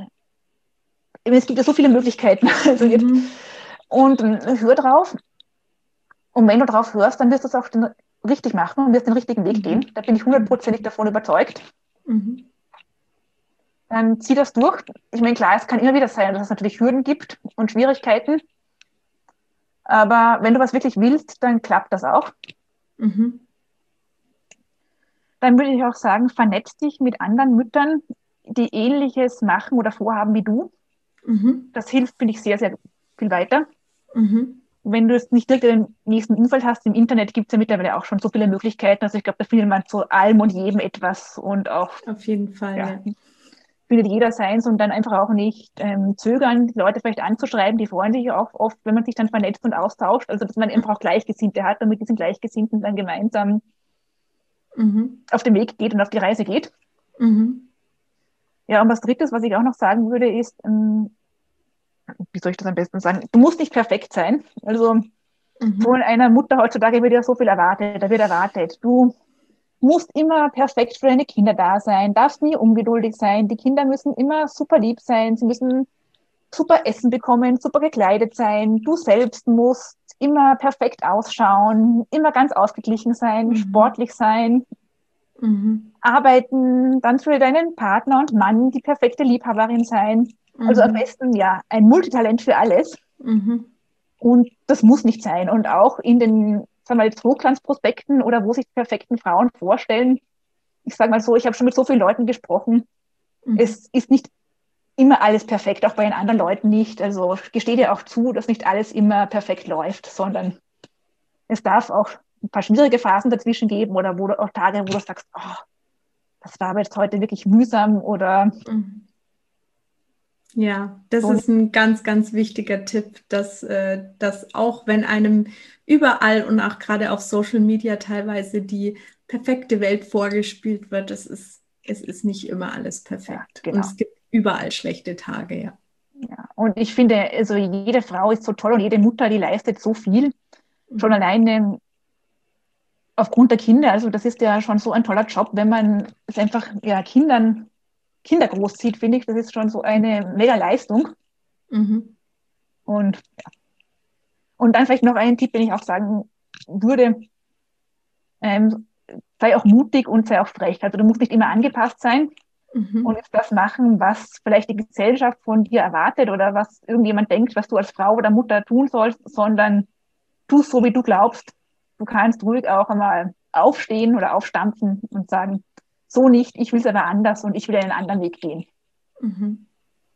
es gibt ja so viele Möglichkeiten. Also jetzt, Mhm. und äh, hör drauf. Und wenn du drauf hörst, dann wirst du es auch richtig machen und wirst den richtigen Weg gehen. Da bin ich hundertprozentig davon überzeugt. Mhm. Dann zieh das durch. Ich meine, klar, es kann immer wieder sein, dass es natürlich Hürden gibt und Schwierigkeiten. Aber wenn du was wirklich willst, dann klappt das auch. Mhm. Dann würde ich auch sagen, vernetz dich mit anderen Müttern, die Ähnliches machen oder vorhaben wie du. Mhm. Das hilft, finde ich, sehr, sehr viel weiter. Mhm. Wenn du es nicht direkt im nächsten Umfeld hast, im Internet gibt es ja mittlerweile auch schon so viele Möglichkeiten. Also ich glaube, da findet man zu allem und jedem etwas und auch Auf jeden Fall, ja, ja. findet jeder seins und dann einfach auch nicht ähm, zögern, die Leute vielleicht anzuschreiben. Die freuen sich auch oft, wenn man sich dann vernetzt und austauscht. Also dass man einfach auch Gleichgesinnte hat und mit diesen Gleichgesinnten dann gemeinsam Mhm. auf den Weg geht und auf die Reise geht. Mhm. Ja, und was Drittes, was ich auch noch sagen würde, ist, ähm, wie soll ich das am besten sagen? Du musst nicht perfekt sein. Also Mhm. von einer Mutter heutzutage wird ja so viel erwartet. Da wird erwartet, du musst immer perfekt für deine Kinder da sein, darfst nie ungeduldig sein. Die Kinder müssen immer super lieb sein. Sie müssen super Essen bekommen, super gekleidet sein. Du selbst musst immer perfekt ausschauen, immer ganz ausgeglichen sein, Mhm. sportlich sein, Mhm. arbeiten, dann für deinen Partner und Mann die perfekte Liebhaberin sein. Also am Mhm. besten ja ein Multitalent für alles. Mhm. Und das muss nicht sein. Und auch in den, sagen wir jetzt, Hochglanzprospekten oder wo sich die perfekten Frauen vorstellen, ich sage mal so, ich habe schon mit so vielen Leuten gesprochen, Mhm. es ist nicht immer alles perfekt, auch bei den anderen Leuten nicht. Also ich gestehe dir auch zu, dass nicht alles immer perfekt läuft, sondern es darf auch ein paar schwierige Phasen dazwischen geben oder wo du auch Tage, wo du sagst, oh, das war aber jetzt heute wirklich mühsam oder Mhm. Ja, das so. ist ein ganz, ganz wichtiger Tipp, dass, äh, dass auch wenn einem überall und auch gerade auf Social Media teilweise die perfekte Welt vorgespielt wird, es ist, es ist nicht immer alles Ja, perfekt. Und genau. es gibt überall schlechte Tage, ja. Ja. Und ich finde, also jede Frau ist so toll und jede Mutter, die leistet so viel. Schon Mhm. alleine aufgrund der Kinder. Also das ist ja schon so ein toller Job, wenn man es einfach ja, Kindern, Kinder großzieht, finde ich. Das ist schon so eine mega Leistung. Mhm. Und, und dann vielleicht noch ein Tipp, den ich auch sagen würde, ähm, sei auch mutig und sei auch frech. Also du musst nicht immer angepasst sein und Mhm. jetzt das machen, was vielleicht die Gesellschaft von dir erwartet oder was irgendjemand denkt, was du als Frau oder Mutter tun sollst, sondern tu so, wie du glaubst. Du kannst ruhig auch einmal aufstehen oder aufstampfen und sagen, so nicht, ich will es aber anders und ich will einen anderen Weg gehen. Mhm.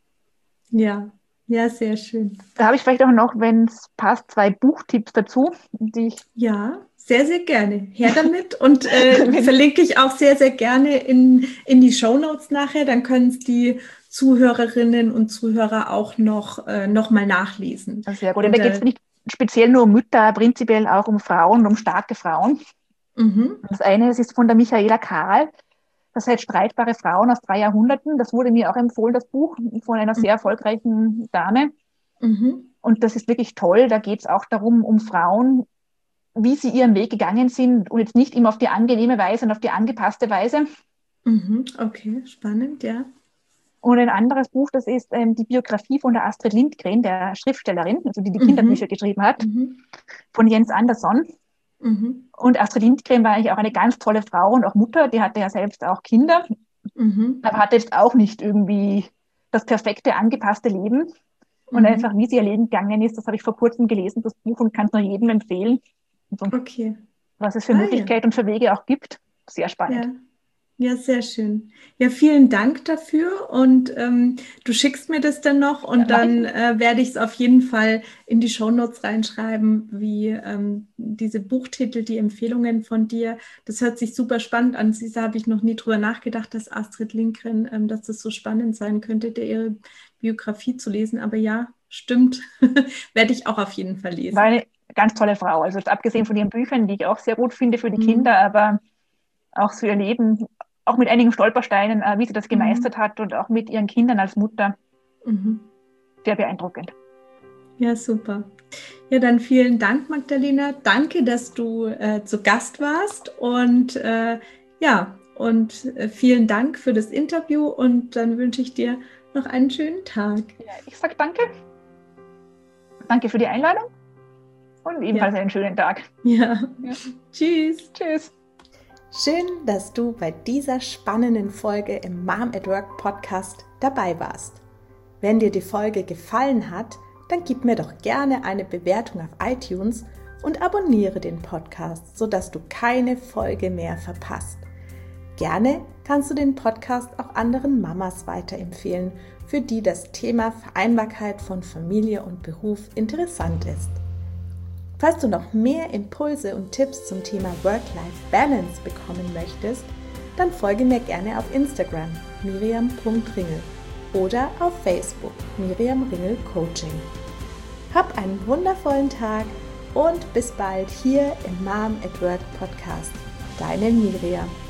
Ja, ja, sehr schön. Da habe ich vielleicht auch noch, wenn es passt, zwei Buchtipps dazu, die ich, Ja, sehr, sehr gerne. Her damit und äh, wenn, verlinke ich auch sehr, sehr gerne in, in die Shownotes nachher. Dann können es die Zuhörerinnen und Zuhörer auch noch, äh, noch mal nachlesen. sehr gut. Und Und, da geht es äh, nicht speziell nur um Mütter, prinzipiell auch um Frauen, um starke Frauen. mhm, Das eine, das ist von der Michaela Kahl. Das heißt Streitbare Frauen aus drei Jahrhunderten. Das wurde mir auch empfohlen, das Buch, von einer sehr erfolgreichen Dame. mhm, Und das ist wirklich toll. Da geht es auch darum, um Frauen, wie sie ihren Weg gegangen sind und jetzt nicht immer auf die angenehme Weise und auf die angepasste Weise. mhm, okay, spannend, ja. Und ein anderes Buch, das ist ähm, die Biografie von der Astrid Lindgren, der Schriftstellerin, also die die Kinderbücher Mhm, geschrieben hat, mhm, von Jens Andersson. mhm, Und Astrid Lindgren war eigentlich auch eine ganz tolle Frau und auch Mutter, die hatte ja selbst auch Kinder, mhm, aber hatte jetzt auch nicht irgendwie das perfekte, angepasste Leben. Und einfach, mhm. wie sie ihr Leben gegangen ist, das habe ich vor kurzem gelesen, das Buch, und kann es nur jedem empfehlen. Also, Okay. was es für Ah ja, Möglichkeiten und für Wege auch gibt. Sehr spannend. ja. Ja, sehr schön. Ja, vielen Dank dafür und ähm, du schickst mir das dann noch Ja, und mache ich. dann äh, werde ich es auf jeden Fall in die Shownotes reinschreiben, wie ähm, diese Buchtitel, die Empfehlungen von dir. Das hört sich super spannend an. Sisa, habe ich noch nie drüber nachgedacht, dass Astrid Lindgren, ähm, dass das so spannend sein könnte, der ihre Biografie zu lesen. Aber ja, stimmt, werde ich auch auf jeden Fall War lesen. eine ganz tolle Frau. Also jetzt abgesehen von ihren Büchern, die ich auch sehr gut finde für die Mhm. Kinder, aber auch für ihr Leben, auch mit einigen Stolpersteinen, äh, wie sie das Mhm. gemeistert hat und auch mit ihren Kindern als Mutter, Mhm. sehr beeindruckend. Ja, super. Ja, dann vielen Dank, Magdalena. Danke, dass du äh, zu Gast warst und äh, ja, und äh, vielen Dank für das Interview und dann wünsche ich dir noch einen schönen Tag. Ja, ich sage danke. Danke für die Einladung. Und ebenfalls ja. einen schönen Tag. Ja. ja. Tschüss. Tschüss. Schön, dass du bei dieser spannenden Folge im Mom at Work Podcast dabei warst. Wenn dir die Folge gefallen hat, dann gib mir doch gerne eine Bewertung auf iTunes und abonniere den Podcast, sodass du keine Folge mehr verpasst. Gerne kannst du den Podcast auch anderen Mamas weiterempfehlen, für die das Thema Vereinbarkeit von Familie und Beruf interessant ist. Falls du noch mehr Impulse und Tipps zum Thema Work-Life-Balance bekommen möchtest, dann folge mir gerne auf Instagram miriam punkt ringel oder auf Facebook Miriam Ringel Coaching. Hab einen wundervollen Tag und bis bald hier im Mom at Work Podcast. Deine Miriam.